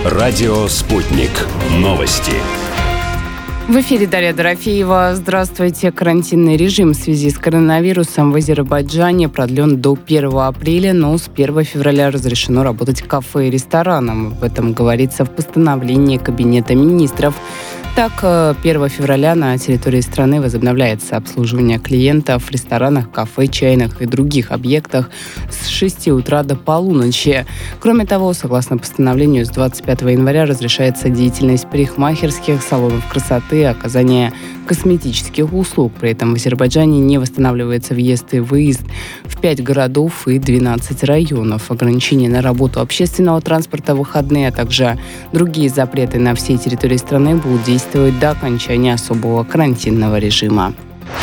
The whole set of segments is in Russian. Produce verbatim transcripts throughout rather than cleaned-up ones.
Радио «Спутник». Новости. В эфире Дарья Дорофеева. Здравствуйте. Карантинный режим в связи с коронавирусом в Азербайджане продлен до первого апреля, но с первого февраля разрешено работать кафе и ресторанам. Об этом говорится в постановлении Кабинета министров. Так, первого февраля на территории страны возобновляется обслуживание клиентов в ресторанах, кафе, чайных и других объектах с шести утра до полуночи. Кроме того, согласно постановлению, с двадцать пятого января разрешается деятельность парикмахерских, салонов красоты, оказание косметических услуг. При этом в Азербайджане не восстанавливается въезд и выезд в пять городов и двенадцать районов. Ограничения на работу общественного транспорта в выходные, а также другие запреты на всей территории страны будут действовать до окончания особого карантинного режима.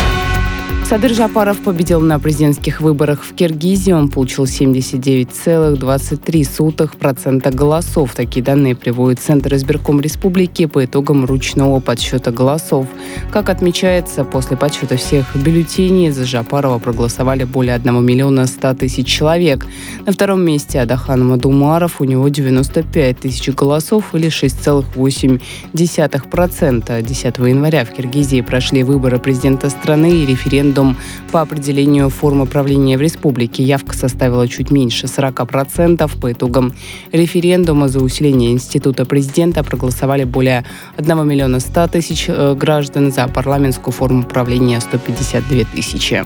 Садыр Жапаров победил на президентских выборах в Киргизии. Он получил семьдесят девять целых двадцать три сотых процента голосов. Такие данные приводит Центр избирком республики по итогам ручного подсчета голосов. Как отмечается, после подсчета всех бюллетеней за Жапарова проголосовали более одного миллиона ста тысяч человек. На втором месте Адахан Мадумаров. У него девяносто пять тысяч голосов или шесть целых восемь десятых процента. десятого января в Киргизии прошли выборы президента страны и референдум по определению формы правления в республике. Явка составила чуть меньше сорок процентов. По итогам референдума за усиление института президента проголосовали более одного миллиона ста тысяч граждан, за парламентскую форму правления сто пятьдесят две тысячи.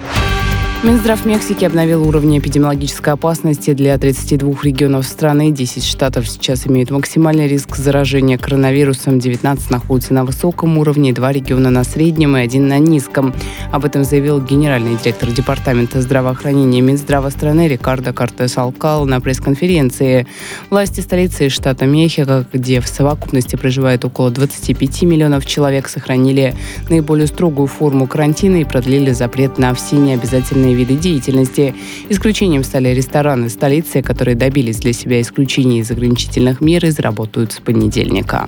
Минздрав Мексики обновил уровни эпидемиологической опасности для тридцати двух регионов страны. десять штатов сейчас имеют максимальный риск заражения коронавирусом, девятнадцать находятся на высоком уровне, два региона на среднем и один на низком. Об этом заявил генеральный директор Департамента здравоохранения Минздрава страны Рикардо Кортес Алкал на пресс-конференции. Власти столицы штата Мехико, где в совокупности проживает около двадцати пяти миллионов человек, сохранили наиболее строгую форму карантина и продлили запрет на все необязательные виды деятельности. Исключением стали рестораны столицы, которые добились для себя исключения из ограничительных мер и заработают с понедельника.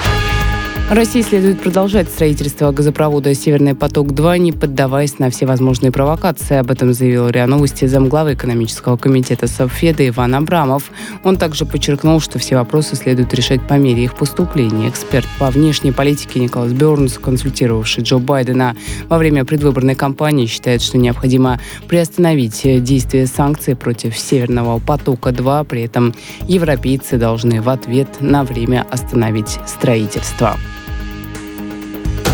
России следует продолжать строительство газопровода «Северный поток-два», не поддаваясь на все возможные провокации. Об этом заявил РИА Новости замглавы экономического комитета Совфеда Иван Абрамов. Он также подчеркнул, что все вопросы следует решать по мере их поступления. Эксперт по внешней политике Николас Бернс, консультировавший Джо Байдена во время предвыборной кампании, считает, что необходимо приостановить действие санкций против «Северного потока-два». При этом европейцы должны в ответ на время остановить строительство.